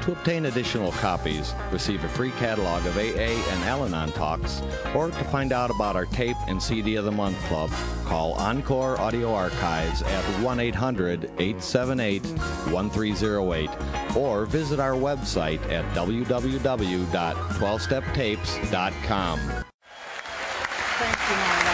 To obtain additional copies, receive a free catalog of AA and Al-Anon talks, or to find out about our tape and CD of the Month Club, call Encore Audio Archives at 1-800-878-1308 or visit our website at www.12steptapes.com. Thank you, my love.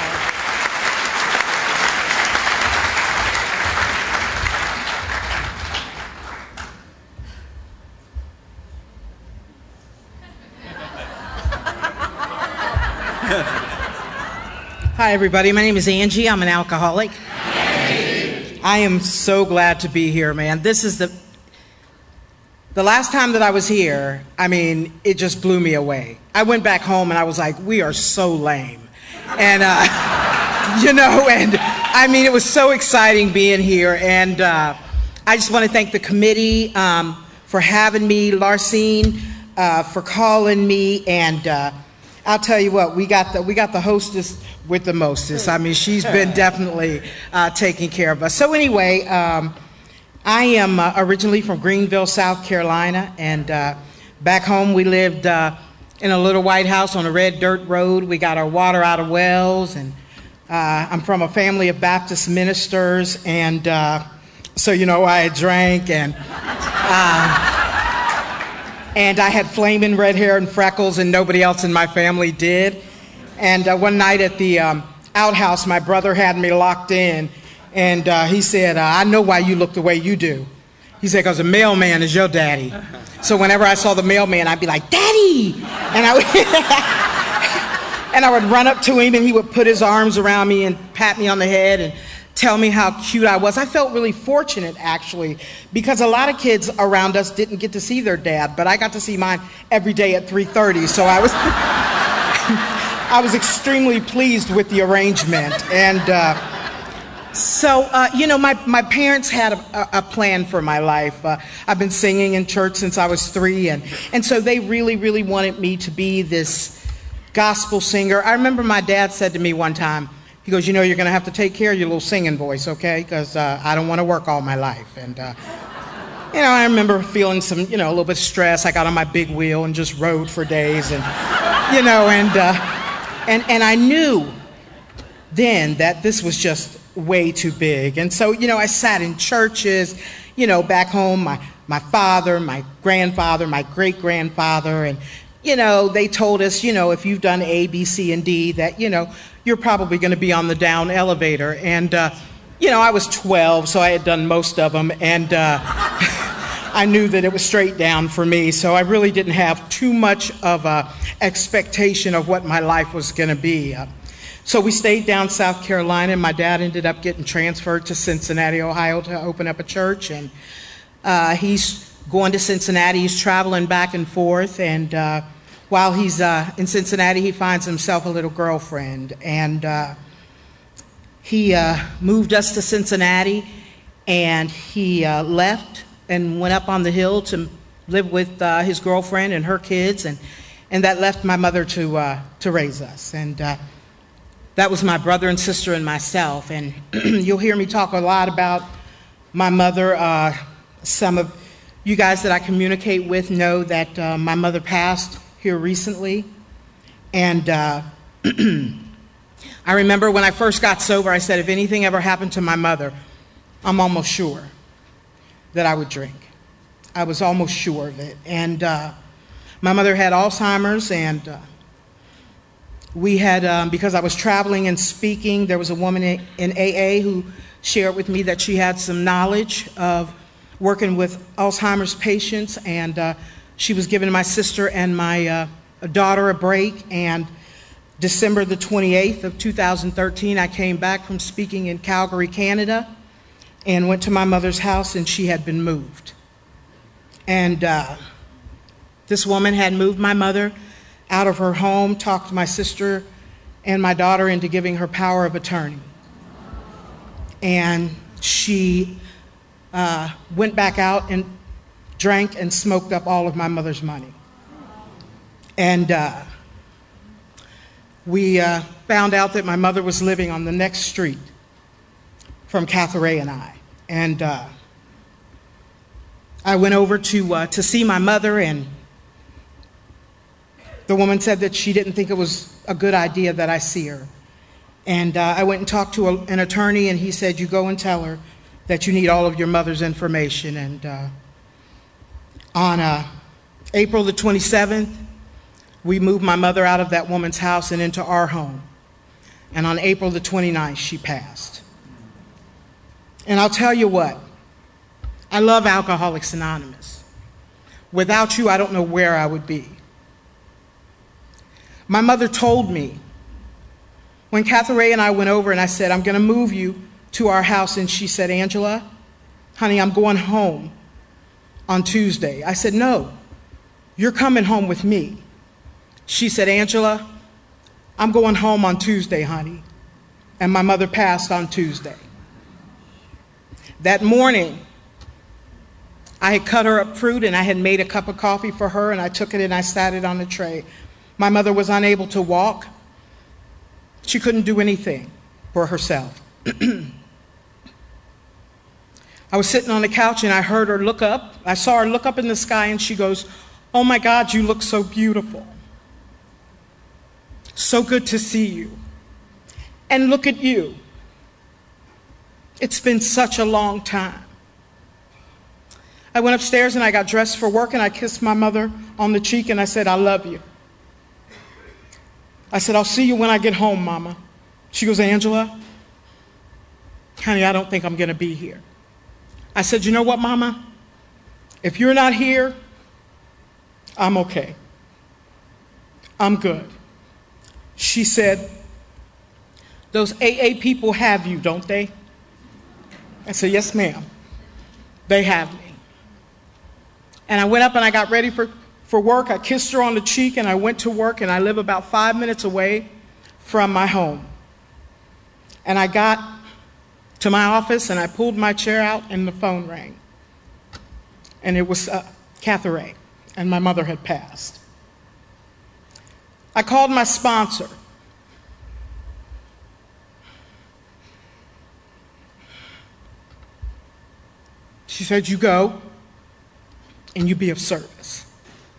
Hi, everybody. My name is Angie. I'm an alcoholic. I am so glad to be here, man. This is the last time that I was here, I mean, it just blew me away. I went back home and I was like, we are so lame. And, and I mean, it was so exciting being here. And I just want to thank the committee for having me, Larcene for calling me, and I'll tell you what, we got the hostess with the mostest. I mean, she's been definitely taking care of us. So anyway, I am originally from Greenville, South Carolina, and back home we lived in a little white house on a red dirt road. We got our water out of wells, and I'm from a family of Baptist ministers, and so I drank, and I had flaming red hair and freckles, and nobody else in my family did. And one night at the outhouse, my brother had me locked in, and he said, I know why you look the way you do. He said, because the mailman is your daddy. So whenever I saw the mailman, I'd be like, Daddy! And I would run up to him, and he would put his arms around me and pat me on the head and tell me how cute I was. I felt really fortunate, actually, because a lot of kids around us didn't get to see their dad, but I got to see mine every day at 3:30, so I was I was extremely pleased with the arrangement. And my parents had a plan for my life. I've been singing in church since I was 3, and so they really, really wanted me to be this gospel singer. I remember my dad said to me one time, he goes, you're going to have to take care of your little singing voice, okay? Because I don't want to work all my life. And, I remember feeling some, a little bit of stress. I got on my big wheel and just rode for days. And, and I knew then that this was just way too big. And so, I sat in churches, back home, my father, my grandfather, my great-grandfather, and, they told us, if you've done A, B, C, and D, that, you're probably going to be on the down elevator. And, I was 12, so I had done most of them, and I knew that it was straight down for me, so I really didn't have too much of a expectation of what my life was going to be. So we stayed down South Carolina, and my dad ended up getting transferred to Cincinnati, Ohio to open up a church, and he's going to Cincinnati. He's traveling back and forth, and while he's in Cincinnati, he finds himself a little girlfriend, and he moved us to Cincinnati, and he left and went up on the hill to live with his girlfriend and her kids, and that left my mother to raise us. And that was my brother and sister and myself. And you'll hear me talk a lot about my mother. Some of you guys that I communicate with know that my mother passed here recently. And I remember when I first got sober, I said, if anything ever happened to my mother, I'm almost sure that I would drink. I was almost sure of it. And my mother had Alzheimer's, and we had, because I was traveling and speaking, there was a woman in AA who shared with me that she had some knowledge of working with Alzheimer's patients, and she was giving my sister and my daughter a break. And December the 28th of 2013, I came back from speaking in Calgary, Canada, and went to my mother's house, and she had been moved. And this woman had moved my mother out of her home, talked my sister and my daughter into giving her power of attorney. And she went back out and drank and smoked up all of my mother's money. And we found out that my mother was living on the next street from Catherine and I. And I went over to see my mother, and the woman said that she didn't think it was a good idea that I see her. And I went and talked to an attorney, and he said, you go and tell her that you need all of your mother's information. And on April the 27th, we moved my mother out of that woman's house and into our home. And on April the 29th, she passed. And I'll tell you what, I love Alcoholics Anonymous. Without you, I don't know where I would be. My mother told me, when Catherine Ray and I went over and I said, I'm going to move you to our house, and she said, Angela, honey, I'm going home on Tuesday. I said, no, you're coming home with me. She said, Angela, I'm going home on Tuesday, honey. And my mother passed on Tuesday. That morning, I had cut her up fruit, and I had made a cup of coffee for her, and I took it and I sat it on the tray. My mother was unable to walk. She couldn't do anything for herself. I was sitting on the couch, and I heard her look up. I saw her look up in the sky, and she goes, oh my God, you look so beautiful. So good to see you. And look at you. It's been such a long time. I went upstairs and I got dressed for work, and I kissed my mother on the cheek, and I said, I love you. I said, I'll see you when I get home, Mama. She goes, Angela, honey, I don't think I'm going to be here. I said, you know what, Mama? If you're not here, I'm okay. I'm good. She said, those AA people have you, don't they? I said, yes, ma'am. They have me. And I went up and I got ready for work. I kissed her on the cheek, and I went to work, and I live about 5 minutes away from my home. And I got to my office, and I pulled my chair out, and the phone rang. And it was Catherine Ray, and my mother had passed. I called my sponsor. She said, you go and you be of service.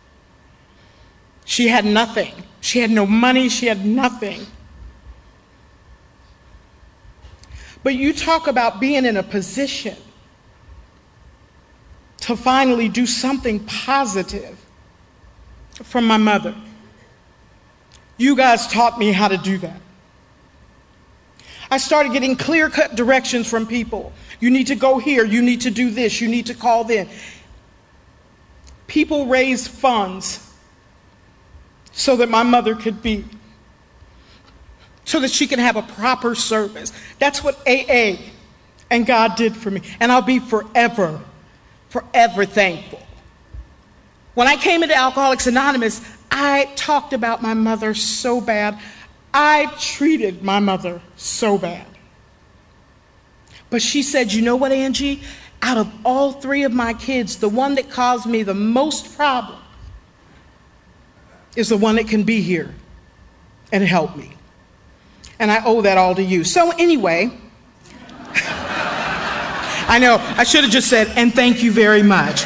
She had nothing. She had no money. She had nothing. But you talk about being in a position to finally do something positive from my mother. You guys taught me how to do that. I started getting clear-cut directions from people. You need to go here. You need to do this. You need to call them. People raised funds so that my mother could be, so that she could have a proper service. That's what AA and God did for me. And I'll be forever, forever thankful. When I came into Alcoholics Anonymous, I talked about my mother so bad. I treated my mother so bad. But she said, you know what, Angie? Out of all three of my kids, the one that caused me the most problem is the one that can be here and help me. And I owe that all to you. So anyway, I know, I should have just said, and thank you very much.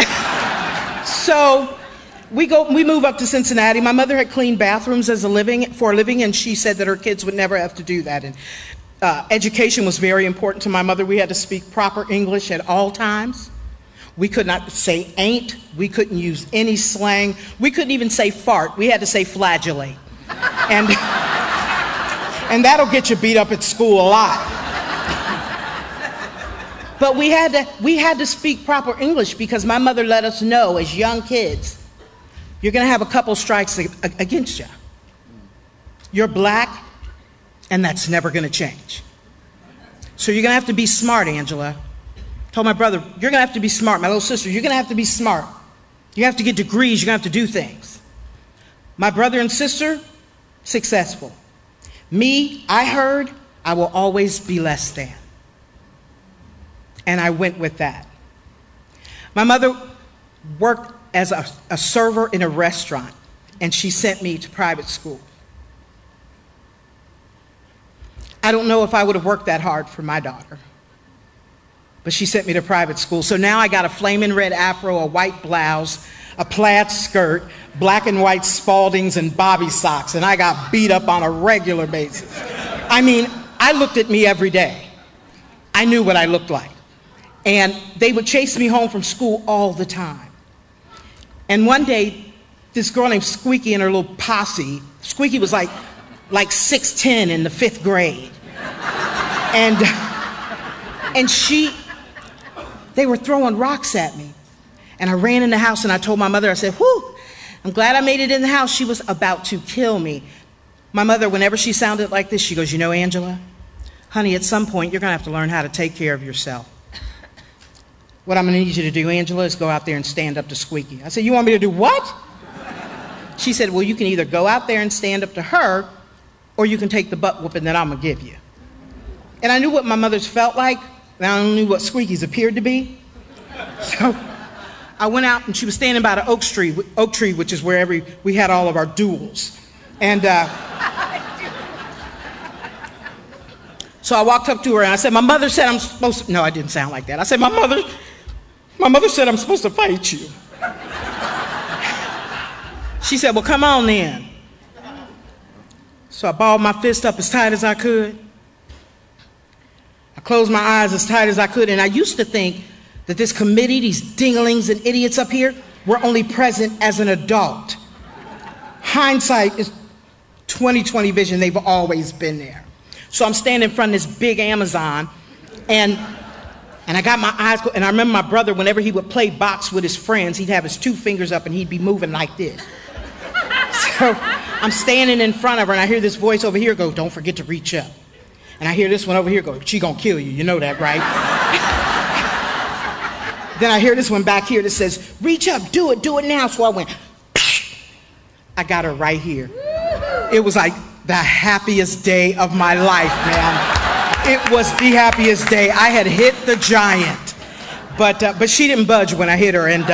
So we move up to Cincinnati. My mother had cleaned bathrooms for a living, and she said that her kids would never have to do that. And education was very important to my mother. We had to speak proper English at all times. We could not say ain't. We couldn't use any slang. We couldn't even say fart. We had to say flagellate. And that'll get you beat up at school a lot. But we had to speak proper English, because my mother let us know as young kids, you're going to have a couple strikes against you. You're black, and that's never going to change. So you're going to have to be smart, Angela. I told my brother, you're going to have to be smart. My little sister, you're going to have to be smart. You have to get degrees. You're going to have to do things. My brother and sister, successful. Me, I heard, I will always be less than. And I went with that. My mother worked as a server in a restaurant, and she sent me to private school. I don't know if I would have worked that hard for my daughter. but she sent me to private school. So now I got a flaming red afro, a white blouse, a plaid skirt, black and white Spaldings, and bobby socks, and I got beat up on a regular basis. I mean, I looked at me every day. I knew what I looked like. And they would chase me home from school all the time. And one day, this girl named Squeaky and her little posse, Squeaky was like 6'10" in the 5th grade. And they were throwing rocks at me. And I ran in the house and I told my mother, I said, whew, I'm glad I made it in the house. She was about to kill me. My mother, whenever she sounded like this, she goes, you know, Angela, honey, at some point you're going to have to learn how to take care of yourself. What I'm going to need you to do, Angela, is go out there and stand up to Squeaky. I said, you want me to do what? She said, well, you can either go out there and stand up to her, or you can take the butt whooping that I'm going to give you. And I knew what my mother's felt like, and I knew what Squeaky's appeared to be. So I went out, and she was standing by the oak tree, which is where we had all of our duels. And so I walked up to her, and I said, my mother said I'm supposed to... No, I didn't sound like that. I said, my mother said I'm supposed to fight you. She said, well, come on then. So I balled my fist up as tight as I could. I closed my eyes as tight as I could, and I used to think that this committee, these dinglings and idiots up here, were only present as an adult. Hindsight is 20/20 vision. They've always been there. So I'm standing in front of this big Amazon, and I got my eyes, and I remember my brother, whenever he would play box with his friends, he'd have his 2 fingers up and he'd be moving like this. So I'm standing in front of her, and I hear this voice over here go, don't forget to reach up. And I hear this one over here go, she gonna kill you, you know that, right? Then I hear this one back here that says, reach up, do it now. So I went, I got her right here. It was like the happiest day of my life, man. It was the happiest day. I had hit the giant, but she didn't budge when I hit her. And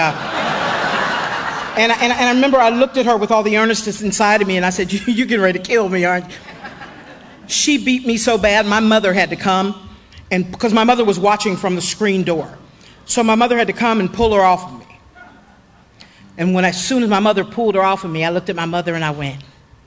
I remember I looked at her with all the earnestness inside of me, and I said, you're getting ready to kill me, aren't you? She beat me so bad, my mother had to come, and because my mother was watching from the screen door. So my mother had to come and pull her off of me. And as soon as my mother pulled her off of me, I looked at my mother and I went.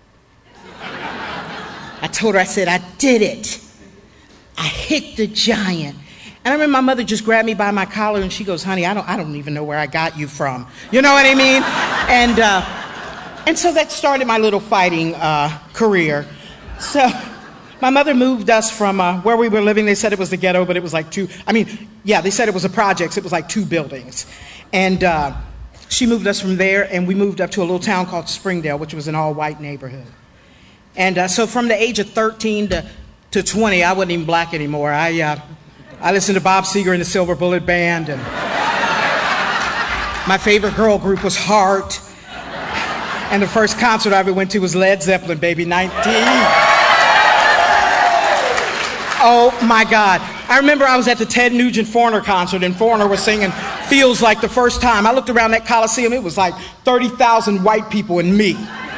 I told her, I said, I did it. I hit the giant. And I remember my mother just grabbed me by my collar and she goes, honey, I don't even know where I got you from. You know what I mean? And so that started my little fighting career. So my mother moved us from where we were living. They said it was the ghetto, but it was like they said it was a projects. It was like 2 buildings. And she moved us from there, and we moved up to a little town called Springdale, which was an all-white neighborhood. And so from the age of 13 to 20, I wasn't even black anymore. I listened to Bob Seger and the Silver Bullet Band, and my favorite girl group was Heart. And the first concert I ever went to was Led Zeppelin, baby, 19. Oh my God. I remember I was at the Ted Nugent Foreigner concert, and Foreigner was singing Feels Like the First Time. I looked around that Coliseum, it was like 30,000 white people and me.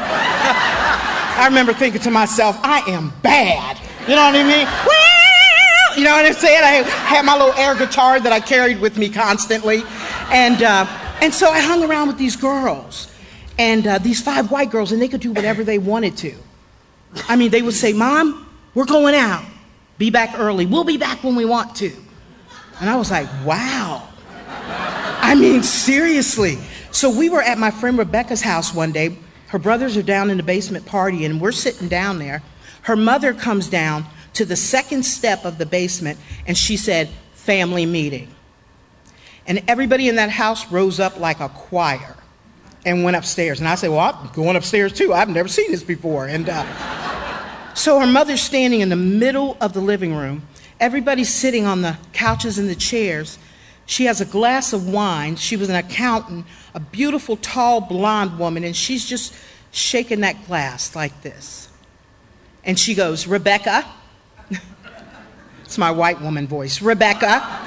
I remember thinking to myself, I am bad. You know what I mean? Well, you know what I'm saying? I had my little air guitar that I carried with me constantly. And so I hung around with these girls. And these 5 white girls, and they could do whatever they wanted to. I mean, they would say, Mom, we're going out. Be back early. We'll be back when we want to. And I was like, wow. I mean, seriously. So we were at my friend Rebecca's house one day. Her brothers are down in the basement partying, and we're sitting down there. Her mother comes down to the 2nd step of the basement, and she said, family meeting. And everybody in that house rose up like a choir and went upstairs. And I said, well, I'm going upstairs too. I've never seen this before. And so her mother's standing in the middle of the living room. Everybody's sitting on the couches and the chairs. She has a glass of wine. She was an accountant, a beautiful, tall, blonde woman, and she's just shaking that glass like this. And she goes, Rebecca. It's my white woman voice. Rebecca.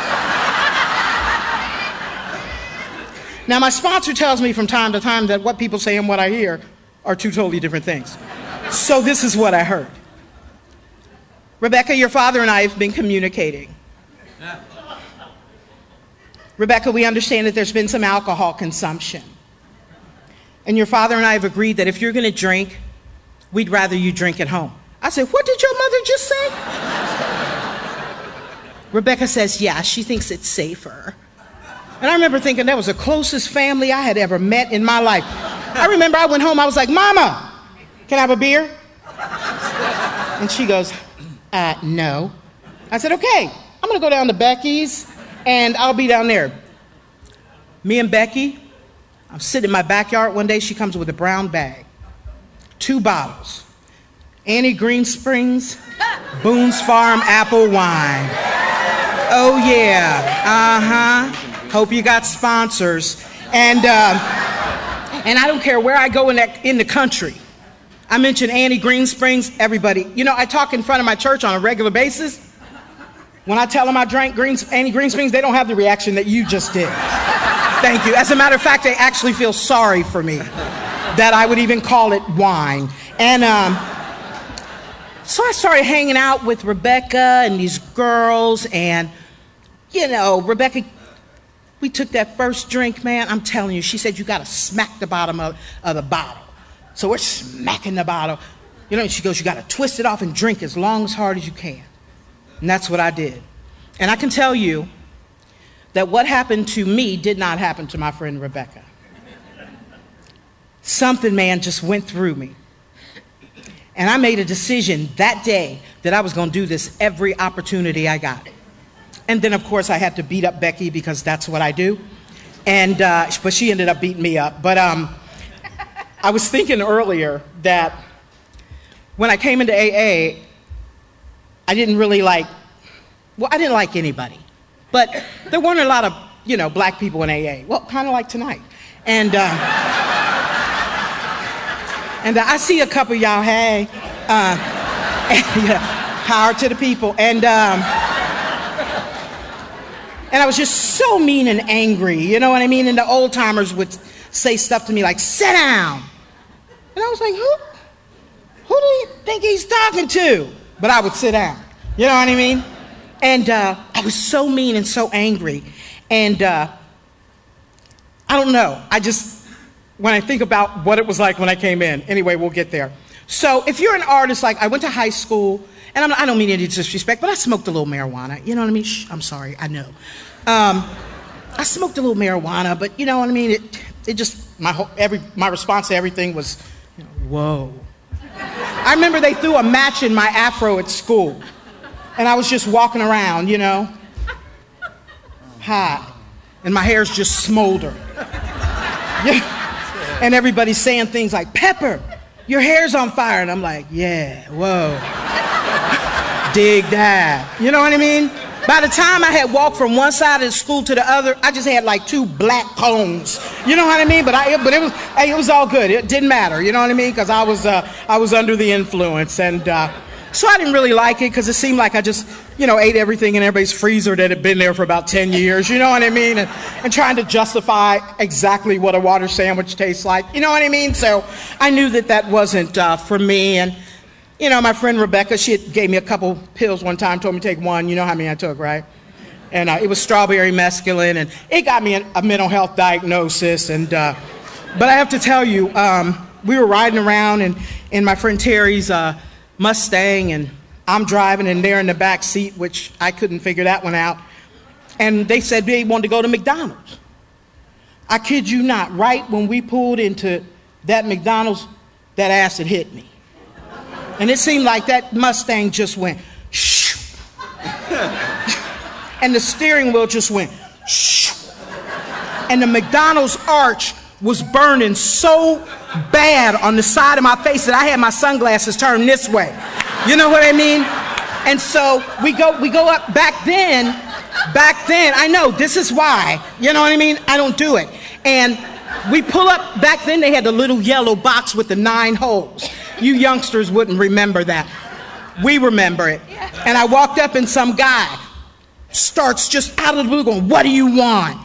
Now, my sponsor tells me from time to time that what people say and what I hear are 2 totally different things. So this is what I heard. Rebecca, your father and I have been communicating. Rebecca, we understand that there's been some alcohol consumption. And your father and I have agreed that if you're going to drink, we'd rather you drink at home. I said, what did your mother just say? Rebecca says, yeah, she thinks it's safer. And I remember thinking that was the closest family I had ever met in my life. I remember I went home, I was like, Mama, can I have a beer? And she goes, no. I said, okay, I'm going to go down to Becky's, and I'll be down there. Me and Becky, I'm sitting in my backyard one day. She comes with a brown bag, 2 bottles. Annie Greensprings, Boone's Farm apple wine. Oh, yeah. Hope you got sponsors. And I don't care where I go in the country. I mention Annie Greensprings, everybody. You know, I talk in front of my church on a regular basis. When I tell them I drank Annie Greensprings, they don't have the reaction that you just did. Thank you. As a matter of fact, they actually feel sorry for me that I would even call it wine. And so I started hanging out with Rebecca and these girls. And, you know, Rebecca, we took that first drink, man. I'm telling you, she said, you got to smack the bottom of the bottle. So we're smacking the bottle. You know, she goes, you got to twist it off and drink as long, as hard as you can. And that's what I did. And I can tell you that what happened to me did not happen to my friend Rebecca. Something, man, just went through me. And I made a decision that day that I was going to do this every opportunity I got. And then, of course, I had to beat up Becky because that's what I do. And but she ended up beating me up. But I was thinking earlier that when I came into AA, I didn't really I didn't like anybody. But there weren't a lot of, you know, black people in AA. Well, kind of like tonight. And I see a couple of y'all, hey. Power to the people. And I was just so mean and angry, you know what I mean? And the old timers would say stuff to me like, sit down. And I was like, who do you think he's talking to? But I would sit down, you know what I mean? And I was so mean and so angry. And I don't know. When I think about what it was like when I came in, anyway, we'll get there. So if you're an artist, like I went to high school, and I don't mean any disrespect, but I smoked a little marijuana. You know what I mean? Shh, I'm sorry, I know. I smoked a little marijuana, but you know what I mean? It just, my response to everything was, you know, whoa. I remember they threw a match in my afro at school. And I was just walking around, you know, high. And my hair's just smoldering. Yeah. And everybody's saying things like, Pepper, your hair's on fire. And I'm like, yeah, whoa. Dig that. You know what I mean? By the time I had walked from one side of the school to the other, I just had like 2 black cones. You know what I mean? But it was all good. It didn't matter. You know what I mean? Because I was under the influence. And so I didn't really like it because it seemed like I just, you know, ate everything in everybody's freezer that had been there for about 10 years. You know what I mean? And trying to justify exactly what a water sandwich tastes like. You know what I mean? So I knew that wasn't for me. And you know, my friend Rebecca, she gave me a couple pills one time, told me to take one. You know how many I took, right? And it was strawberry mescaline, and it got me a mental health diagnosis. And but I have to tell you, we were riding around in my friend Terry's Mustang, and I'm driving, and they're in the back seat, which I couldn't figure that one out. And they said they wanted to go to McDonald's. I kid you not, right when we pulled into that McDonald's, that acid hit me. And it seemed like that Mustang just went, shh. And the steering wheel just went, shh. And the McDonald's arch was burning so bad on the side of my face that I had my sunglasses turned this way. You know what I mean? And so we go up back then, I know, this is why. You know what I mean? I don't do it. And we pull up, back then they had the little yellow box with the 9 holes. You youngsters wouldn't remember that. We remember it. And I walked up and some guy starts just out of the blue going, what do you want?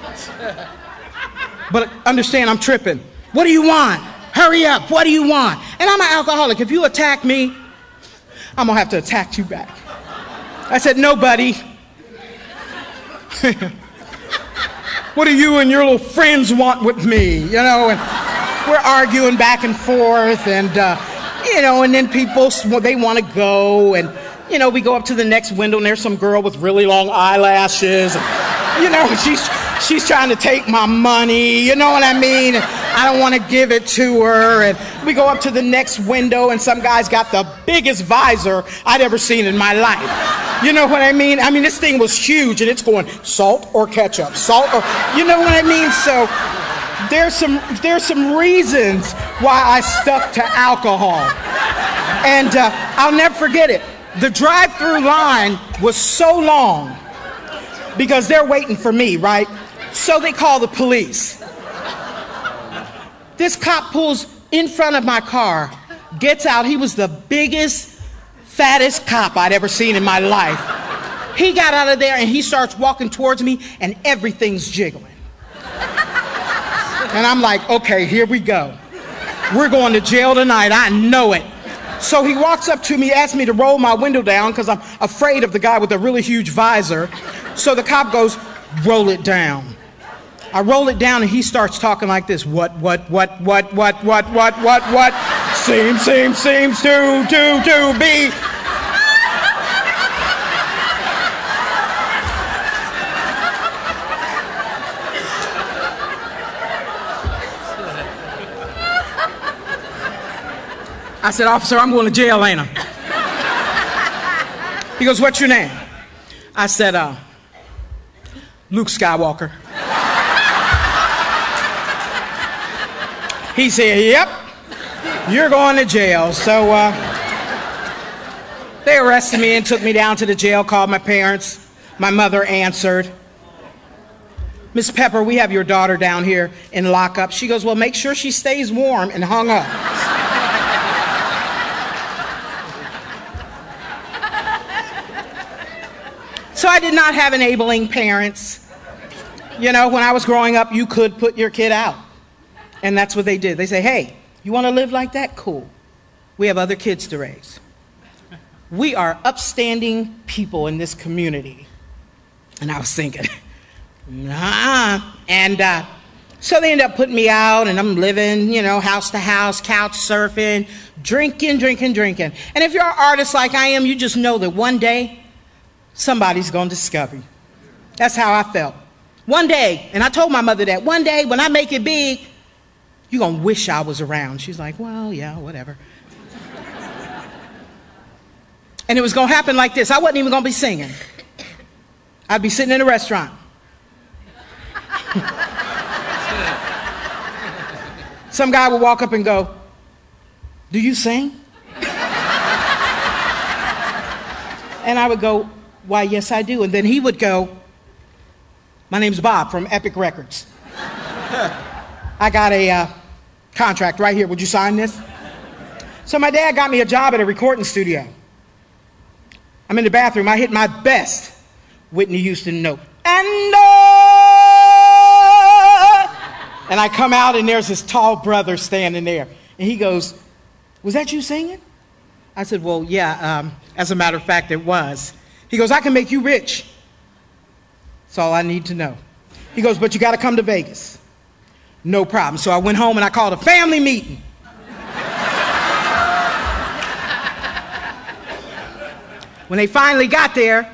But understand, I'm tripping. What do you want? Hurry up, what do you want? And I'm an alcoholic. If you attack me, I'm gonna have to attack you back. I said, no, buddy. What do you and your little friends want with me? You know, and we're arguing back and forth, and, you know, and then people, they want to go, and, you know, we go up to the next window, and there's some girl with really long eyelashes. And, you know, she's trying to take my money, you know what I mean? And I don't want to give it to her. And we go up to the next window, and some guy's got the biggest visor I'd ever seen in my life. You know what I mean? I mean, this thing was huge, and it's going salt or ketchup, salt or, you know what I mean? So there's some reasons why I stuck to alcohol. And I'll never forget it. The drive-through line was so long because they're waiting for me, right? So they call the police. This cop pulls in front of my car, gets out. He was the biggest, fattest cop I'd ever seen in my life. He got out of there and he starts walking towards me, and everything's jiggling. And I'm like, okay, here we go. We're going to jail tonight. I know it. So he walks up to me, asks me to roll my window down because I'm afraid of the guy with the really huge visor. So the cop goes, roll it down. I roll it down and he starts talking like this. What? Seems to be. I said, officer, I'm going to jail, ain't I? He goes, what's your name? I said, Luke Skywalker. He said, yep, you're going to jail. So they arrested me and took me down to the jail, called my parents. My mother answered. Miss Pepper, we have your daughter down here in lockup. She goes, well, make sure she stays warm, and hung up. So I did not have enabling parents. You know, when I was growing up, you could put your kid out. And that's what they did. They say, hey, you want to live like that? Cool. We have other kids to raise. We are upstanding people in this community. And I was thinking, nah. And so they ended up putting me out, and I'm living, you know, house to house, couch surfing, drinking. And if you're an artist like I am, you just know that one day, somebody's going to discover you. That's how I felt. One day, and I told my mother that, one day when I make it big, you're going to wish I was around. She's like, well, yeah, whatever. And it was going to happen like this. I wasn't even going to be singing. I'd be sitting in a restaurant. Some guy would walk up and go, do you sing? And I would go, why, yes, I do. And then he would go, my name's Bob from Epic Records. I got a contract right here. Would you sign this? So my dad got me a job at a recording studio. I'm in the bathroom. I hit my best Whitney Houston note. And I come out, and there's this tall brother standing there. And he goes, was that you singing? I said, well, yeah, as a matter of fact, it was. He goes, I can make you rich. That's all I need to know. He goes, but you got to come to Vegas. No problem. So I went home and I called a family meeting. When they finally got there,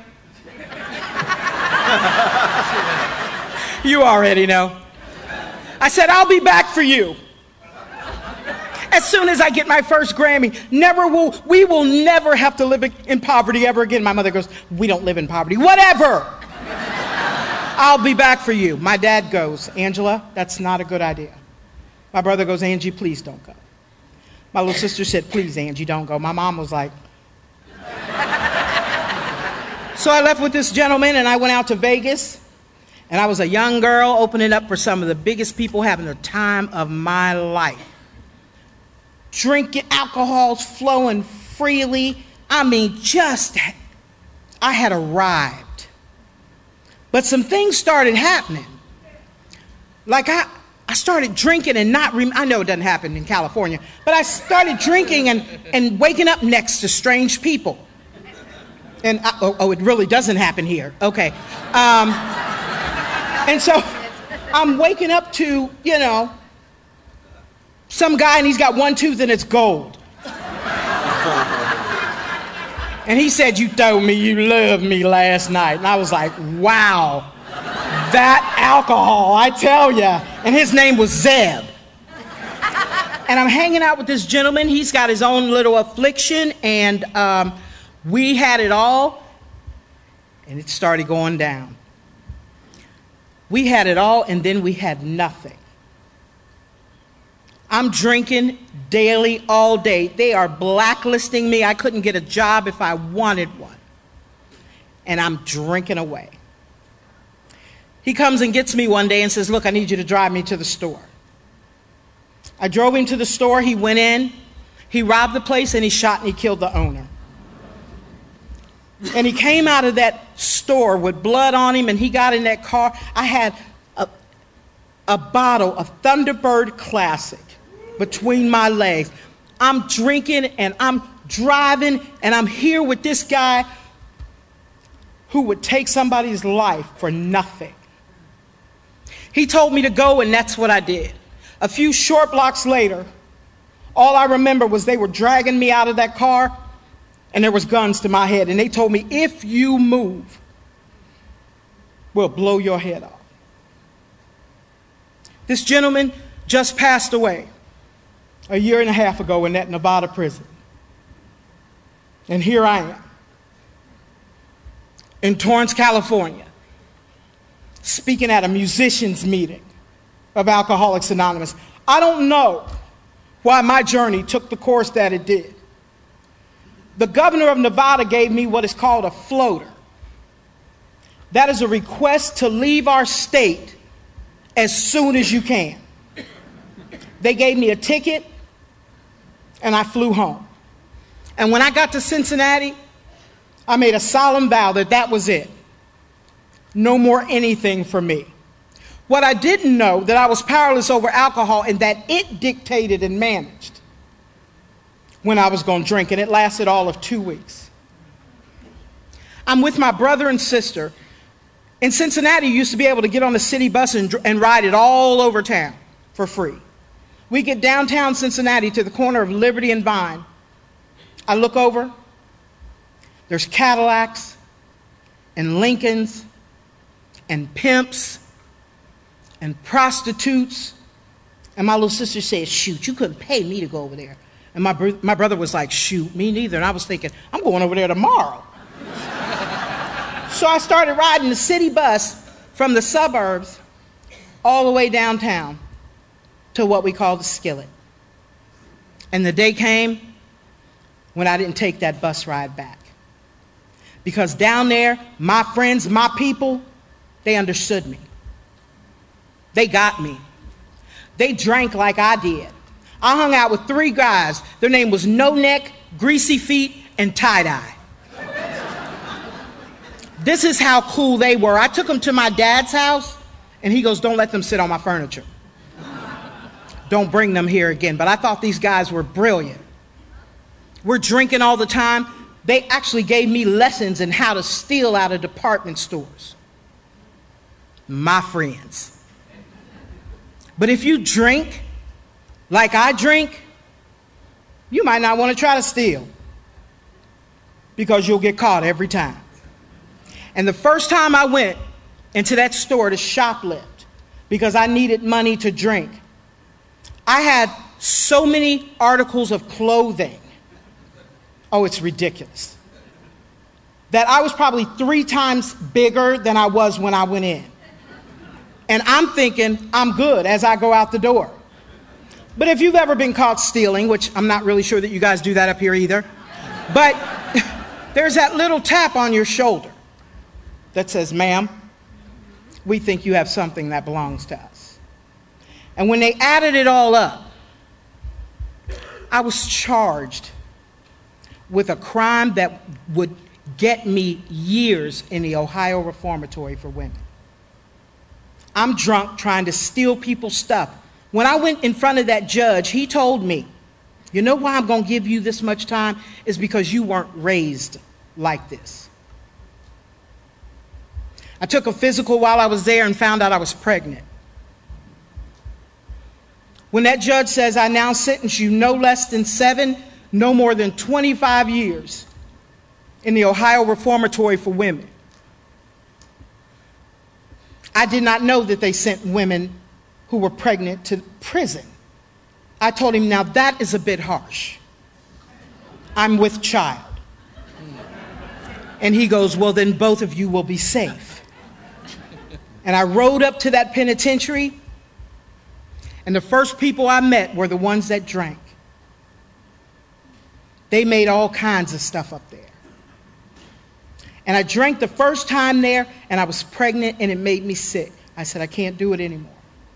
you already know. I said, I'll be back for you. As soon as I get my first Grammy, we will never have to live in poverty ever again. My mother goes, we don't live in poverty. Whatever. I'll be back for you. My dad goes, Angela, that's not a good idea. My brother goes, Angie, please don't go. My little sister said, please, Angie, don't go. My mom was like. So I left with this gentleman, and I went out to Vegas. And I was a young girl opening up for some of the biggest people having the time of my life. Drinking, alcohol's flowing freely. I mean, I had arrived. But some things started happening. Like I started drinking and I know it doesn't happen in California, but I started drinking and waking up next to strange people. And it really doesn't happen here. Okay. And so I'm waking up to, some guy and he's got one tooth and it's gold. And he said, "You told me you loved me last night." And I was like, wow, that alcohol, I tell ya. And his name was Zeb. And I'm hanging out with this gentleman. He's got his own little affliction, and we had it all, and it started going down. We had it all, and then we had nothing. I'm drinking daily, all day. They are blacklisting me. I couldn't get a job if I wanted one. And I'm drinking away. He comes and gets me one day and says, "Look, I need you to drive me to the store." I drove him to the store. He went in. He robbed the place, and he shot and he killed the owner. And he came out of that store with blood on him, and he got in that car. I had a bottle of Thunderbird Classic between my legs. I'm drinking and I'm driving, and I'm here with this guy who would take somebody's life for nothing. He told me to go, and that's what I did. A few short blocks later, all I remember was they were dragging me out of that car, and there was guns to my head, and they told me, "If you move, we'll blow your head off." This gentleman just passed away a year and a half ago in that Nevada prison. And here I am in Torrance, California, speaking at a musicians meeting of Alcoholics Anonymous. I don't know why my journey took the course that it did. The governor of Nevada gave me what is called a floater. That is a request to leave our state as soon as you can. They gave me a ticket, and I flew home. And when I got to Cincinnati, I made a solemn vow that that was it. No more anything for me. What I didn't know, that I was powerless over alcohol and that it dictated and managed when I was going to drink, and it lasted all of 2 weeks. I'm with my brother and sister. In Cincinnati, you used to be able to get on the city bus and ride it all over town for free. We get downtown Cincinnati to the corner of Liberty and Vine. I look over. There's Cadillacs and Lincolns and pimps and prostitutes. And my little sister said, "Shoot, you couldn't pay me to go over there." And my brother was like, "Shoot, me neither." And I was thinking, I'm going over there tomorrow. So I started riding the city bus from the suburbs all the way downtown to what we call the Skillet. And the day came when I didn't take that bus ride back. Because down there, my friends, my people, they understood me. They got me. They drank like I did. I hung out with 3 guys. Their name was No Neck, Greasy Feet, and Tie Dye. This is how cool they were. I took them to my dad's house, and he goes, "Don't let them sit on my furniture. Don't bring them here again." But I thought these guys were brilliant. We're drinking all the time. They actually gave me lessons in how to steal out of department stores. My friends. But if you drink like I drink, you might not want to try to steal, because you'll get caught every time. And the first time I went into that store to shoplift because I needed money to drink, I had so many articles of clothing. Oh, it's ridiculous. That I was probably 3 times bigger than I was when I went in. And I'm thinking I'm good as I go out the door. But if you've ever been caught stealing, which I'm not really sure that you guys do that up here either, but there's that little tap on your shoulder that says, "Ma'am, we think you have something that belongs to us." And when they added it all up, I was charged with a crime that would get me years in the Ohio Reformatory for Women. I'm drunk trying to steal people's stuff. When I went in front of that judge, he told me, "You know why I'm going to give you this much time? Is because you weren't raised like this." I took a physical while I was there and found out I was pregnant. when that judge says, I now sentence you no less than 7, no more than 25 years in the Ohio Reformatory for Women. I did not know that they sent women who were pregnant to prison. I told him, now that is a bit harsh. I'm with child. And he goes, well, then both of you will be safe. And I rode up to that penitentiary, and the first people I met were the ones that drank. They made all kinds of stuff up there. And I drank the first time there, and I was pregnant, and it made me sick. I said, I can't do it anymore.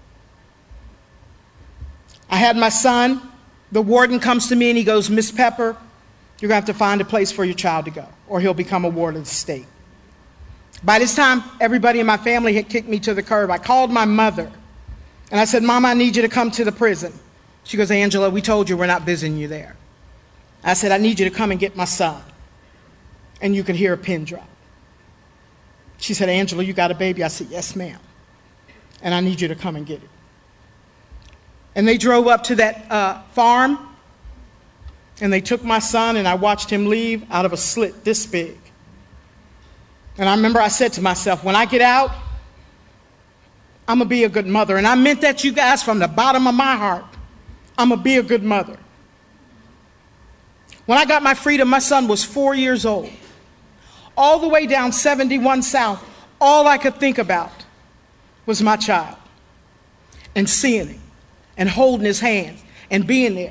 I had my son. The warden comes to me, and he goes, Miss Pepper, you're going to have to find a place for your child to go, or he'll become a ward of the state. By this time, everybody in my family had kicked me to the curb. I called my mother, and I said, Mama, I need you to come to the prison. She goes, Angela, we told you we're not visiting you there. I said, I need you to come and get my son. And you could hear a pin drop. She said, Angela, you got a baby? I said, yes, ma'am. And I need you to come and get it. And they drove up to that farm, and they took my son, and I watched him leave out of a slit this big. And I remember I said to myself, when I get out, I'm going to be a good mother. And I meant that, you guys, from the bottom of my heart. I'm going to be a good mother. When I got my freedom, my son was 4 years old. All the way down 71 South, all I could think about was my child and seeing him and holding his hand and being there.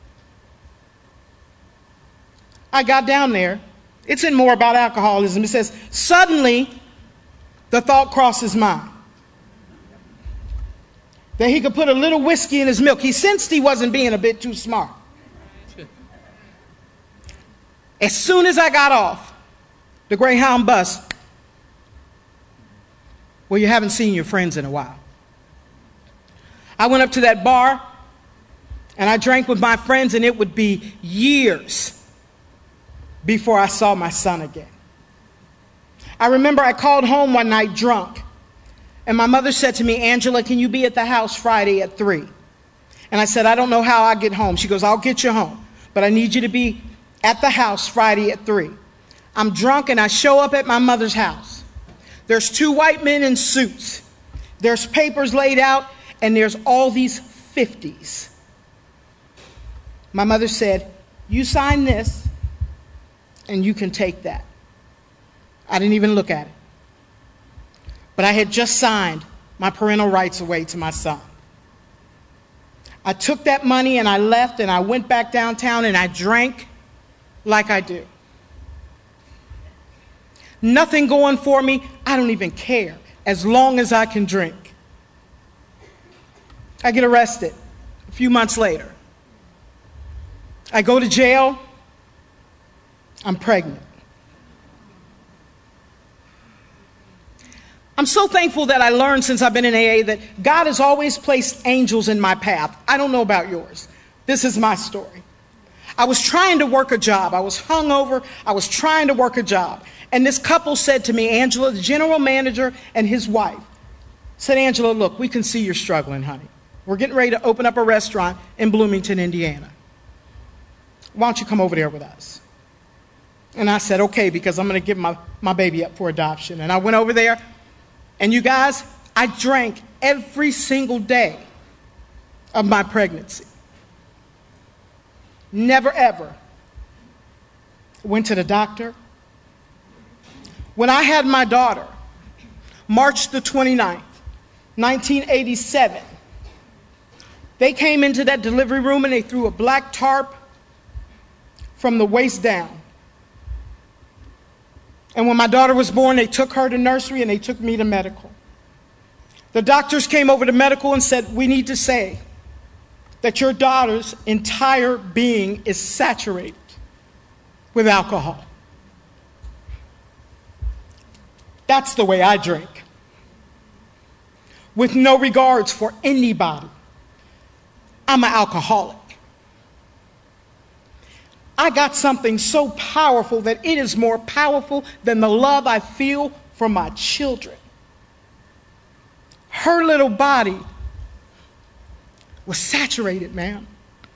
I got down there. It's in More About Alcoholism. It says, suddenly the thought crossed his mind that he could put a little whiskey in his milk. He sensed he wasn't being a bit too smart. As soon as I got off the Greyhound bus, well, you haven't seen your friends in a while. I went up to that bar, and I drank with my friends, and it would be years before I saw my son again. I remember I called home one night drunk, and my mother said to me, Angela, can you be at the house Friday at 3? And I said, I don't know how I get home. She goes, I'll get you home, but I need you to be at the house Friday at 3. I'm drunk, and I show up at my mother's house. There's 2 white men in suits. There's papers laid out, and there's all these 50s. My mother said, you sign this, and you can take that. I didn't even look at it. But I had just signed my parental rights away to my son. I took that money, and I left, and I went back downtown, and I drank like I do. Nothing going for me. I don't even care as long as I can drink. I get arrested a few months later. I go to jail. I'm pregnant. I'm so thankful that I learned since I've been in AA that God has always placed angels in my path. I don't know about yours. This is my story. I was trying to work a job. I was hungover. I was trying to work a job. And this couple said to me, Angela, the general manager and his wife, said, Angela, look, we can see you're struggling, honey. We're getting ready to open up a restaurant in Bloomington, Indiana. Why don't you come over there with us? And I said, okay, because I'm going to give my baby up for adoption. And I went over there, and you guys, I drank every single day of my pregnancy. Never, ever went to the doctor. When I had my daughter, March the 29th, 1987, they came into that delivery room and they threw a black tarp from the waist down. And when my daughter was born, they took her to nursery and they took me to medical. The doctors came over to medical and said, we need to say that your daughter's entire being is saturated with alcohol. That's the way I drink, with no regards for anybody. I'm an alcoholic. I got something so powerful that it is more powerful than the love I feel for my children. Her little body was saturated, man.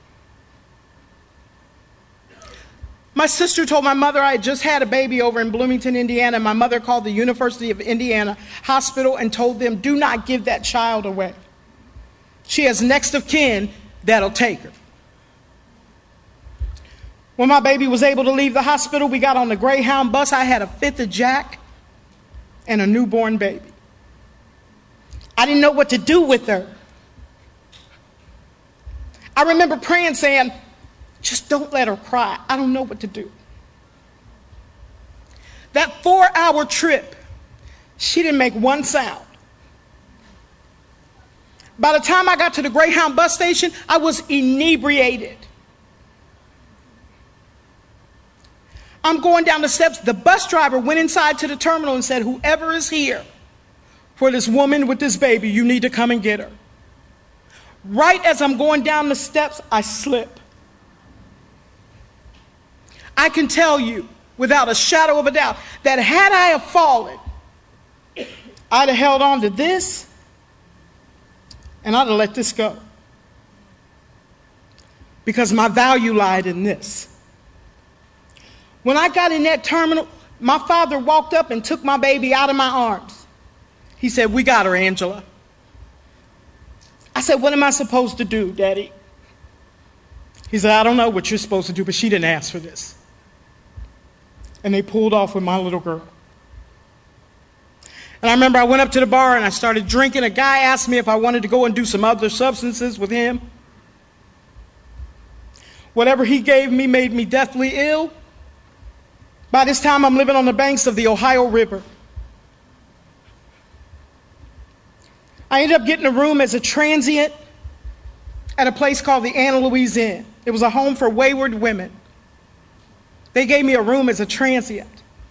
My sister told my mother I had just had a baby over in Bloomington, Indiana. My mother called the University of Indiana hospital and told them, do not give that child away. She has next of kin that'll take her. When my baby was able to leave the hospital, we got on the Greyhound bus. I had a fifth of Jack and a newborn baby. I didn't know what to do with her. I remember praying, saying, just don't let her cry. I don't know what to do. That 4-hour trip, she didn't make one sound. By the time I got to the Greyhound bus station, I was inebriated. I'm going down the steps. The bus driver went inside to the terminal and said, whoever is here for this woman with this baby, you need to come and get her. Right as I'm going down the steps, I slip. I can tell you without a shadow of a doubt that had I have fallen, I'd have held on to this and I'd have let this go. Because my value lied in this. When I got in that terminal, my father walked up and took my baby out of my arms. He said, we got her, Angela. I said, what am I supposed to do, Daddy? He said, I don't know what you're supposed to do, but she didn't ask for this. And they pulled off with my little girl. And I remember I went up to the bar and I started drinking. A guy asked me if I wanted to go and do some other substances with him. Whatever he gave me made me deathly ill. By this time, I'm living on the banks of the Ohio River. I ended up getting a room as a transient at a place called the Anna Louise Inn. It was a home for wayward women. They gave me a room as a transient.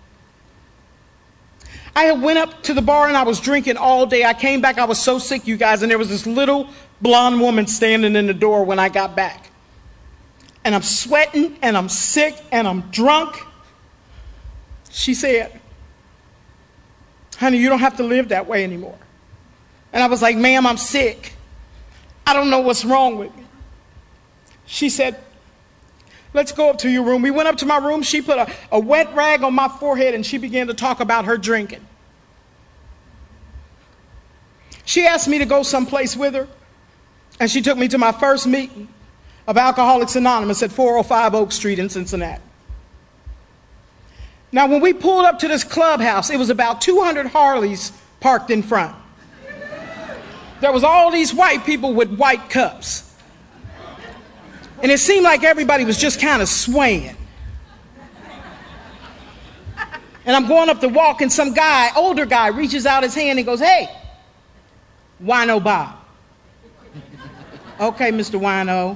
I had went up to the bar and I was drinking all day. I came back, I was so sick, you guys, and there was this little blonde woman standing in the door when I got back. And I'm sweating and I'm sick and I'm drunk. She said, honey, you don't have to live that way anymore. And I was like, ma'am, I'm sick. I don't know what's wrong with me. She said, let's go up to your room. We went up to my room. She put a wet rag on my forehead and she began to talk about her drinking. She asked me to go someplace with her, and she took me to my first meeting of Alcoholics Anonymous at 405 Oak Street in Cincinnati. Now, when we pulled up to this clubhouse, it was about 200 Harleys parked in front. There was all these white people with white cups. And it seemed like everybody was just kind of swaying. And I'm going up the walk, and some guy, older guy, reaches out his hand and goes, hey, Wino Bob. Okay, Mr. Wino.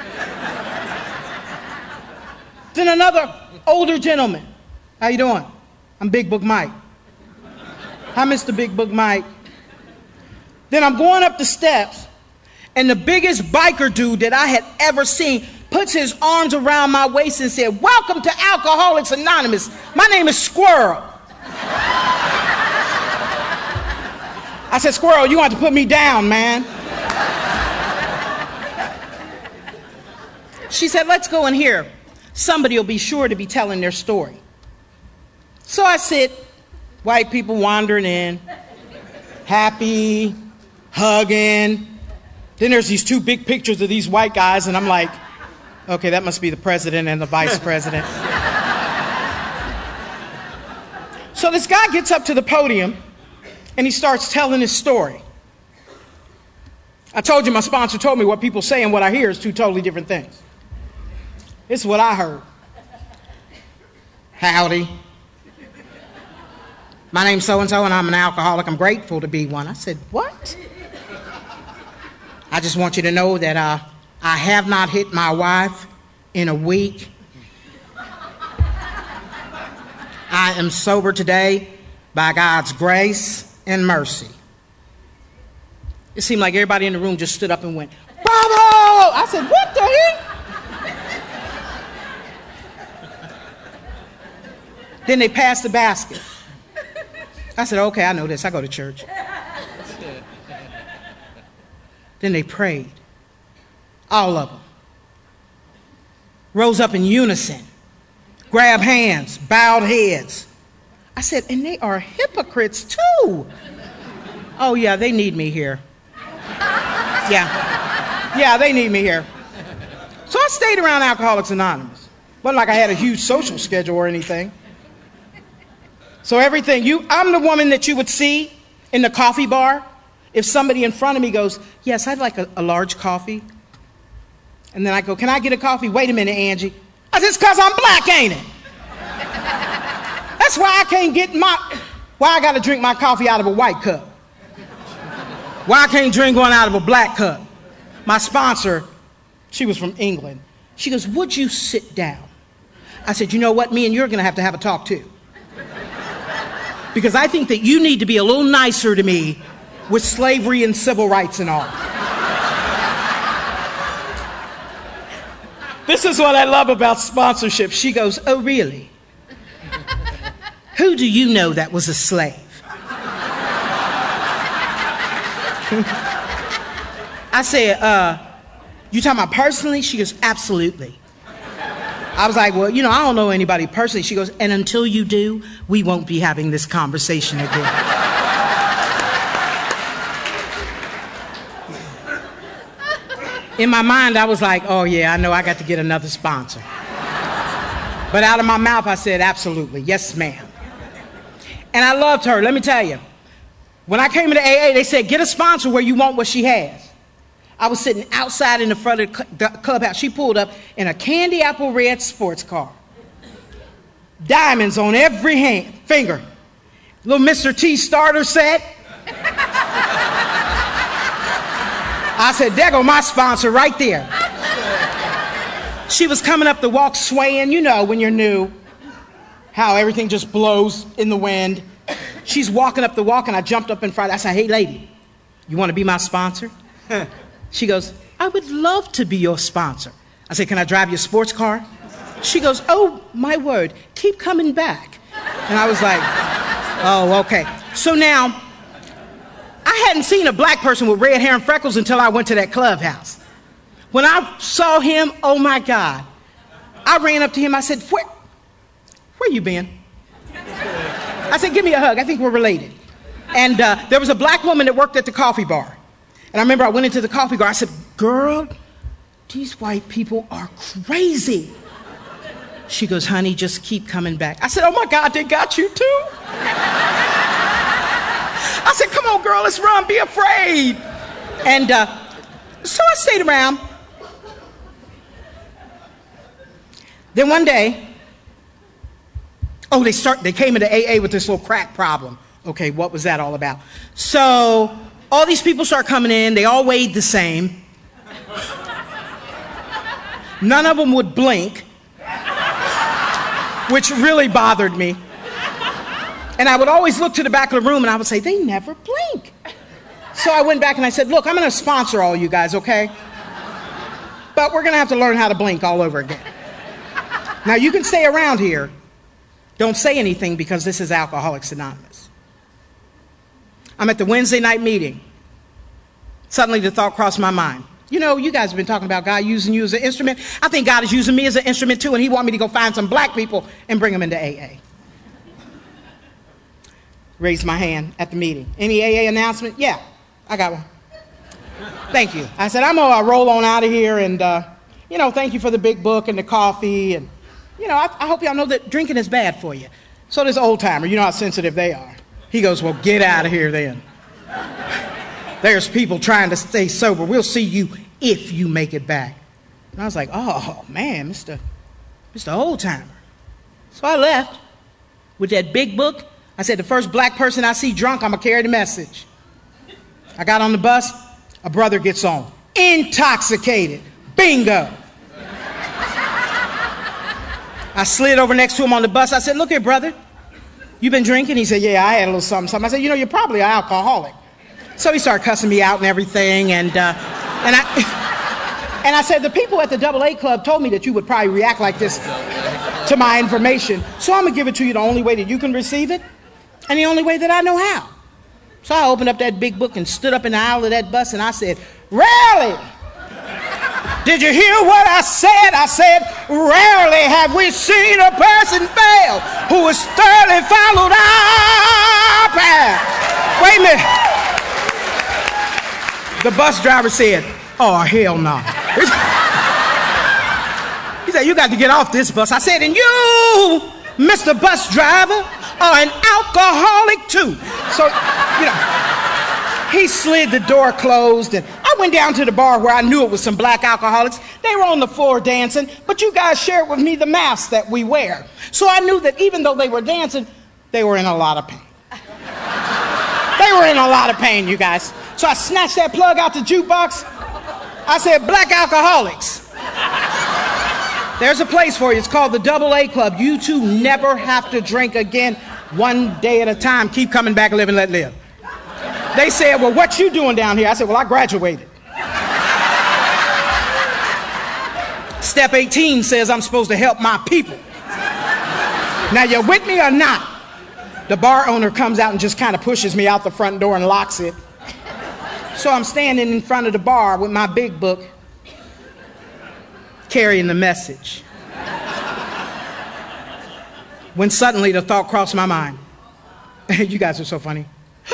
Then another older gentleman. How you doing? I'm Big Book Mike. Hi, Mr. Big Book Mike. Then I'm going up the steps, and the biggest biker dude that I had ever seen puts his arms around my waist and said, welcome to Alcoholics Anonymous. My name is Squirrel. I said, Squirrel, you want to put me down, man. She said, let's go in here. Somebody will be sure to be telling their story. So I sit, white people wandering in, happy, hugging. Then there's these two big pictures of these white guys, and I'm like, okay, that must be the president and the vice president. So this guy gets up to the podium, and he starts telling his story. I told you my sponsor told me what people say and what I hear is two totally different things. This is what I heard. Howdy. My name's so-and-so, and I'm an alcoholic. I'm grateful to be one. I said, what? I just want you to know that I have not hit my wife in a week. I am sober today by God's grace and mercy. It seemed like everybody in the room just stood up and went, bravo! I said, what the heck? Then they passed the basket. I said, okay, I know this. I go to church. Then they prayed. All of them. Rose up in unison. Grab hands, bowed heads. I said, and they are hypocrites too. Oh yeah, they need me here. Yeah, they need me here. So I stayed around Alcoholics Anonymous. Wasn't like I had a huge social schedule or anything. So everything, I'm the woman that you would see in the coffee bar. If somebody in front of me goes, yes, I'd like a large coffee. And then I go, can I get a coffee? Wait a minute, Angie. I said, it's because I'm black, ain't it? That's why I can't why I got to drink my coffee out of a white cup. Why I can't drink one out of a black cup. My sponsor, she was from England. She goes, would you sit down? I said, you know what? Me and you're going to have a talk too. Because I think that you need to be a little nicer to me with slavery and civil rights and all. This is what I love about sponsorship. She goes, oh, really? Who do you know that was a slave? I said, you talking about personally? She goes, absolutely. I was like, well, I don't know anybody personally. She goes, and until you do, we won't be having this conversation again. In my mind, I was like, oh yeah, I know I got to get another sponsor. But out of my mouth, I said, absolutely, yes ma'am. And I loved her, let me tell you. When I came into AA, they said, get a sponsor where you want what she has. I was sitting outside in the front of the clubhouse. She pulled up in a candy apple red sports car. Diamonds on every finger. Little Mr. T starter set. I said, there go my sponsor right there. She was coming up the walk swaying, when you're new, how everything just blows in the wind. She's walking up the walk and I jumped up in front. I said, hey lady, you want to be my sponsor? She goes, I would love to be your sponsor. I said, can I drive your sports car? She goes, oh, my word, keep coming back. And I was like, oh, okay. So now, I hadn't seen a black person with red hair and freckles until I went to that clubhouse. When I saw him, oh my God, I ran up to him. I said, where you been? I said, give me a hug. I think we're related. And there was a black woman that worked at the coffee bar. And I remember I went into the coffee bar. I said, girl, these white people are crazy. She goes, honey, just keep coming back. I said, oh my God, they got you too? I said, come on, girl, let's run, be afraid. And so I stayed around. Then one day, they came into AA with this little crack problem. Okay, what was that all about? So all these people start coming in. They all weighed the same. None of them would blink, which really bothered me. And I would always look to the back of the room and I would say, they never blink. So I went back and I said, look, I'm going to sponsor all you guys, okay? But we're going to have to learn how to blink all over again. Now you can stay around here. Don't say anything because this is Alcoholics Anonymous. I'm at the Wednesday night meeting. Suddenly the thought crossed my mind. You guys have been talking about God using you as an instrument. I think God is using me as an instrument too, and he wants me to go find some black people and bring them into AA. Raised my hand at the meeting. Any AA announcement? Yeah, I got one. Thank you. I said, I'm going to roll on out of here and, thank you for the big book and the coffee. And, I hope y'all know that drinking is bad for you. So this old timer, you know how sensitive they are. He goes, well, get out of here then. There's people trying to stay sober. We'll see you if you make it back. And I was like, oh, man, Mr. Old Timer. So I left with that big book. I said, the first black person I see drunk, I'm going to carry the message. I got on the bus. A brother gets on. Intoxicated. Bingo. I slid over next to him on the bus. I said, look here, brother. You been drinking? He said, yeah, I had a little something. I said, you're probably an alcoholic. So he started cussing me out and everything. And I said, the people at the AA Club told me that you would probably react like this to my information. So I'm going to give it to you the only way that you can receive it and the only way that I know how. So I opened up that big book and stood up in the aisle of that bus and I said, rally! Did you hear what I said? I said, rarely have we seen a person fail who has thoroughly followed our path. Wait a minute. The bus driver said, oh, hell no. He said, you got to get off this bus. I said, and you, Mr. Bus Driver, are an alcoholic too. So, you know, he slid the door closed, and I went down to the bar where I knew it was some black alcoholics. They were on the floor dancing, but you guys shared with me the masks that we wear. So I knew that even though they were dancing, they were in a lot of pain. They were in a lot of pain, you guys. So I snatched that plug out the jukebox. I said, black alcoholics. There's a place for you. It's called the AA Club. You two never have to drink again, one day at a time. Keep coming back, live and let live. They said, well, what you doing down here? I said, well, I graduated. Step 18 says I'm supposed to help my people. Now, you with me or not? The bar owner comes out and just kind of pushes me out the front door and locks it. So I'm standing in front of the bar with my big book, carrying the message. When suddenly the thought crossed my mind. You guys are so funny.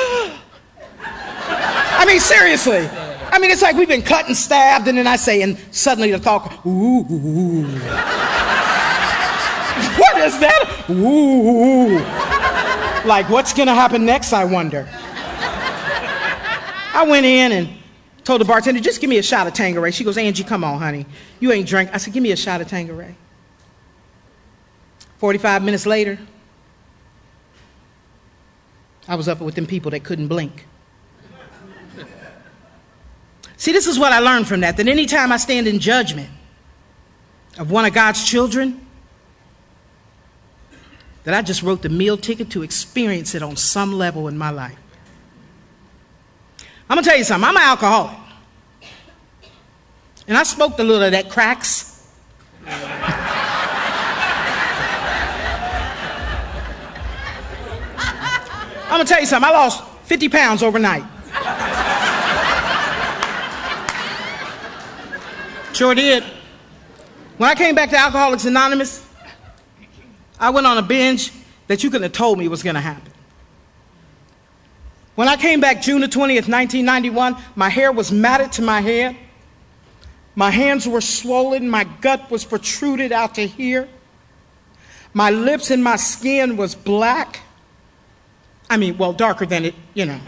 I mean, seriously. I mean, it's like we've been cut and stabbed, and then I say, and suddenly the thought, ooh. What is that? Ooh. Like, what's going to happen next, I wonder? I went in and told the bartender, just give me a shot of Tanqueray. She goes, Angie, come on, honey. You ain't drink. I said, give me a shot of Tanqueray. 45 minutes later, I was up with them people that couldn't blink. See, this is what I learned from that anytime I stand in judgment of one of God's children, that I just wrote the meal ticket to experience it on some level in my life. I'm going to tell you something. I'm an alcoholic. And I smoked a little of that cracks. I'm going to tell you something. I lost 50 pounds overnight. Sure did. When I came back to Alcoholics Anonymous, I went on a binge that you couldn't have told me was going to happen. When I came back June the 20th, 1991, my hair was matted to my head. My hands were swollen. My gut was protruded out to here. My lips and my skin was black. I mean, well, darker than it, you know.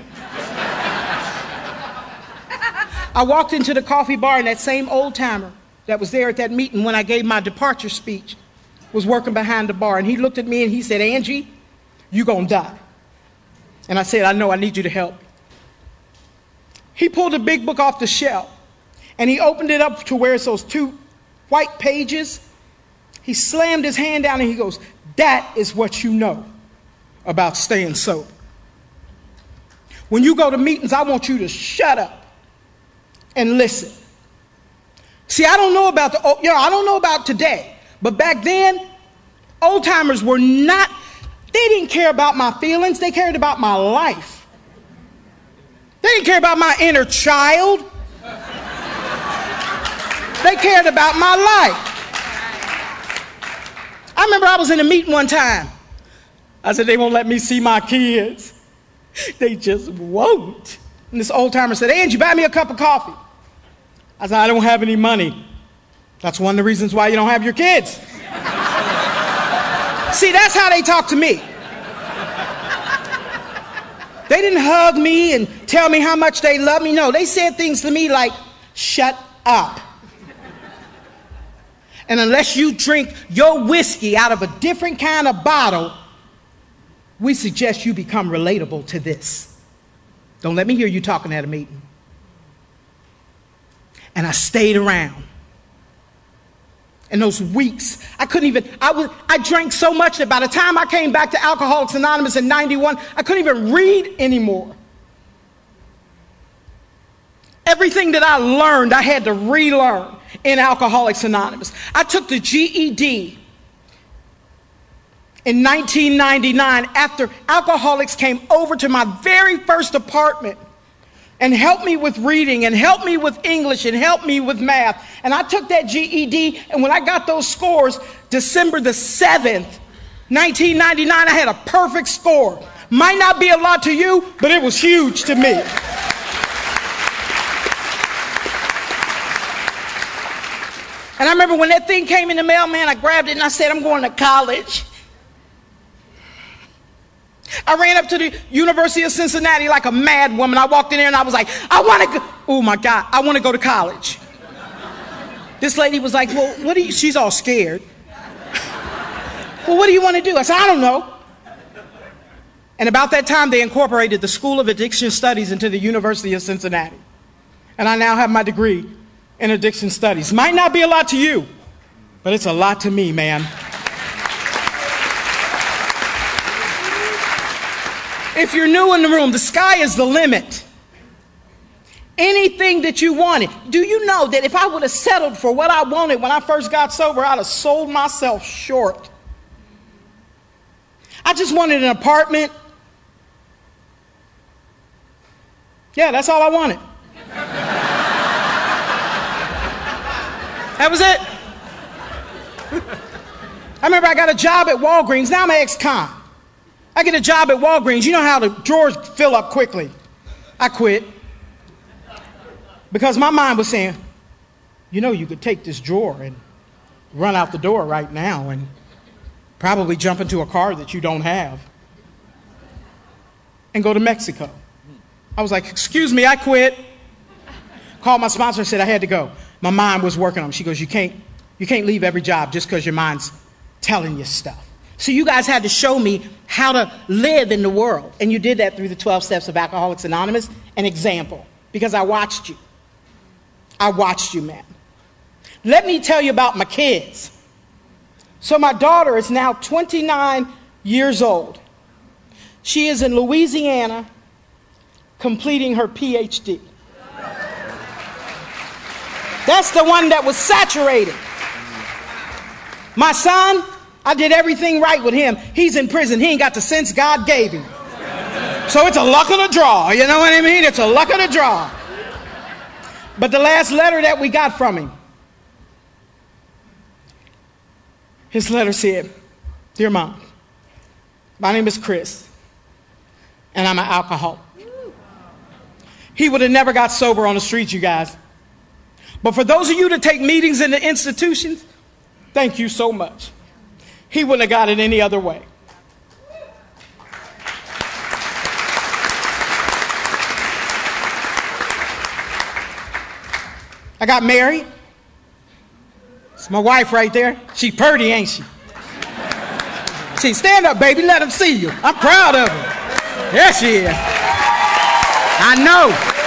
I walked into the coffee bar, and that same old timer that was there at that meeting when I gave my departure speech was working behind the bar. And he looked at me and he said, Angie, you gonna die. And I said, I know, I need you to help. He pulled a big book off the shelf and he opened it up to where it's those 2 white pages. He slammed his hand down and he goes, that is what you know about staying sober. When you go to meetings, I want you to shut up and listen. See, I don't know about I don't know about today, but back then, old timers were not, they didn't care about my feelings, they cared about my life. They didn't care about my inner child. They cared about my life. I remember I was in a meeting one time. I said, they won't let me see my kids. They just won't. And this old timer said, Angie, buy me a cup of coffee. I said, I don't have any money. That's one of the reasons why you don't have your kids. See, that's how they talk to me. They didn't hug me and tell me how much they love me. No, they said things to me like, shut up. And unless you drink your whiskey out of a different kind of bottle, we suggest you become relatable to this. Don't let me hear you talking at a meeting. And I stayed around. In those weeks, I drank so much that by the time I came back to Alcoholics Anonymous in 91, I couldn't even read anymore. Everything that I learned, I had to relearn in Alcoholics Anonymous. I took the GED in 1999 after alcoholics came over to my very first apartment and help me with reading and help me with English and help me with math. And I took that GED, and when I got those scores, December the 7th, 1999, I had a perfect score. Might not be a lot to you, but it was huge to me. And I remember when that thing came in the mail, man, I grabbed it and I said, I'm going to college. I ran up to the University of Cincinnati like a mad woman. I walked in there and I was like, I want to go. Oh my God, I want to go to college. This lady was like, well, what do you, she's all scared. Well, what do you want to do? I said, I don't know. And about that time, they incorporated the School of Addiction Studies into the University of Cincinnati. And I now have my degree in addiction studies. Might not be a lot to you, but it's a lot to me, man. If you're new in the room, the sky is the limit. Anything that you wanted. Do you know that if I would have settled for what I wanted when I first got sober, I'd have sold myself short. I just wanted an apartment. Yeah, that's all I wanted. That was it. I remember I got a job at Walgreens. Now I'm an ex-con. I get a job at Walgreens. You know how the drawers fill up quickly. I quit. Because my mind was saying, you know, you could take this drawer and run out the door right now and probably jump into a car that you don't have and go to Mexico. I was like, excuse me, I quit. Called my sponsor and said I had to go. My mind was working on me. She goes, you can't leave every job just because your mind's telling you stuff. So you guys had to show me how to live in the world. And you did that through the 12 Steps of Alcoholics Anonymous, an example, because I watched you. I watched you, man. Let me tell you about my kids. So my daughter is now 29 years old. She is in Louisiana completing her PhD. That's the one that was saturated. My son, I did everything right with him. He's in prison. He ain't got the sense God gave him. So it's a luck of the draw. You know what I mean? It's a luck of the draw. But the last letter that we got from him, his letter said, Dear Mom, my name is Chris, and I'm an alcoholic. He would have never got sober on the streets, you guys. But for those of you that take meetings in the institutions, thank you so much. He wouldn't have got it any other way. I got married. It's my wife right there. She purty, ain't she? She, stand up, baby. Let them see you. I'm proud of her. There she is. I know.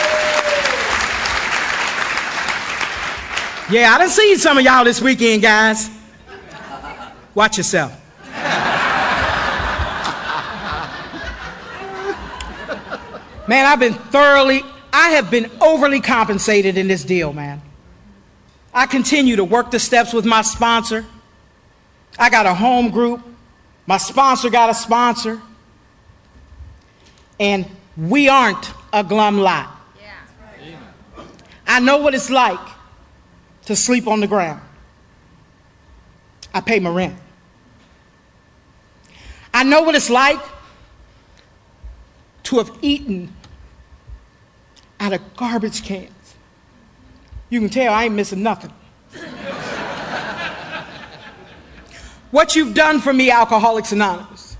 Yeah, I done seen some of y'all this weekend, guys. Watch yourself. Man, I have been overly compensated in this deal, man. I continue to work the steps with my sponsor. I got a home group. My sponsor got a sponsor. And we aren't a glum lot. Yeah. I know what it's like to sleep on the ground. I pay my rent. I know what it's like to have eaten out of garbage cans. You can tell I ain't missing nothing. What you've done for me, Alcoholics Anonymous,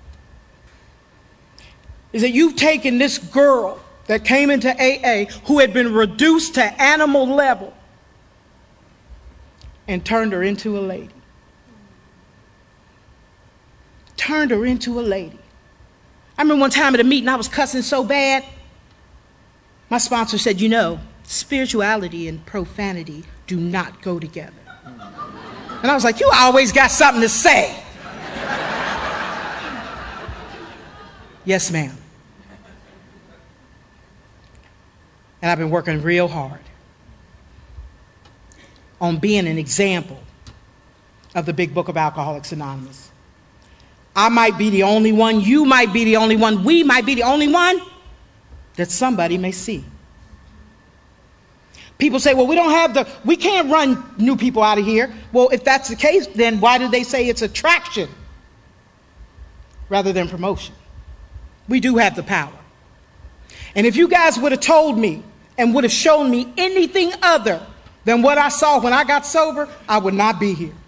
is that you've taken this girl that came into AA who had been reduced to animal level and turned her into a lady. Turned her into a lady. I remember one time at a meeting I was cussing so bad. My sponsor said, you know, spirituality and profanity do not go together. And I was like, you always got something to say. Yes, ma'am. And I've been working real hard on being an example of the big book of Alcoholics Anonymous. I might be the only one, you might be the only one, we might be the only one that somebody may see. People say, well, we can't run new people out of here. Well, if that's the case, then why do they say it's attraction rather than promotion? We do have the power. And if you guys would have told me and would have shown me anything other than what I saw when I got sober, I would not be here.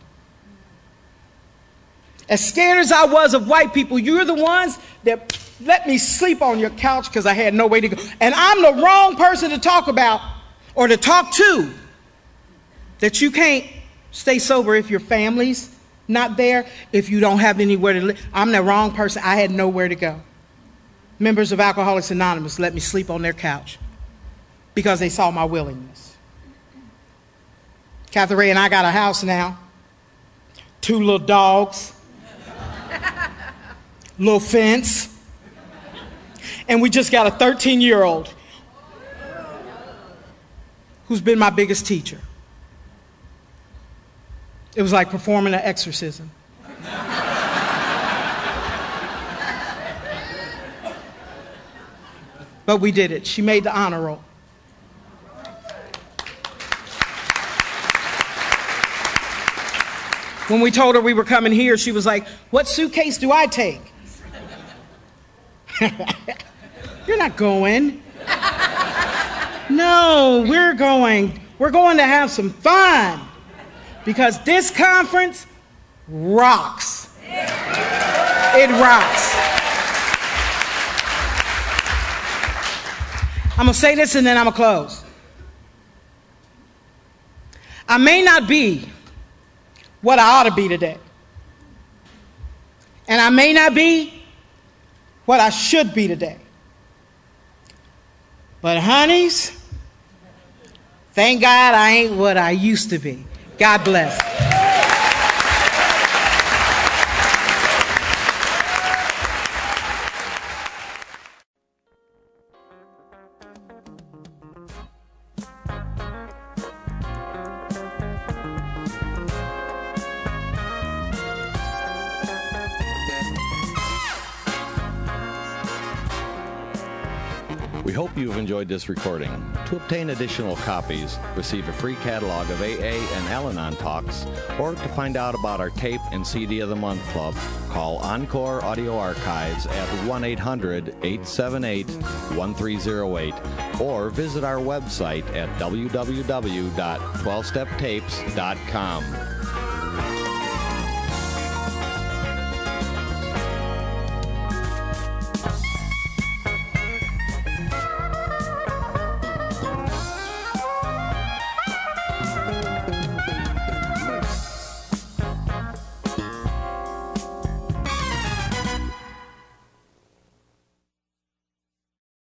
As scared as I was of white people, you're the ones that let me sleep on your couch because I had no way to go. And I'm the wrong person to talk about or to talk to that you can't stay sober if your family's not there, if you don't have anywhere to live. I'm the wrong person. I had nowhere to go. Members of Alcoholics Anonymous let me sleep on their couch because they saw my willingness. Catherine Ray and I got a house now, 2 little dogs, little fence, and we just got a 13-year-old who's been my biggest teacher. It was like performing an exorcism. But we did it. She made the honor roll. When we told her we were coming here, she was like, what suitcase do I take? You're not going. No, we're going. We're going to have some fun because this conference rocks. It rocks. I'm going to say this and then I'm going to close. I may not be what I ought to be today. And I may not be what I should be today. But honeys, thank God I ain't what I used to be. God bless. We hope you've enjoyed this recording. To obtain additional copies, receive a free catalog of AA and Al-Anon talks, or to find out about our tape and CD of the Month Club, call Encore Audio Archives at 1-800-878-1308 or visit our website at www.12steptapes.com.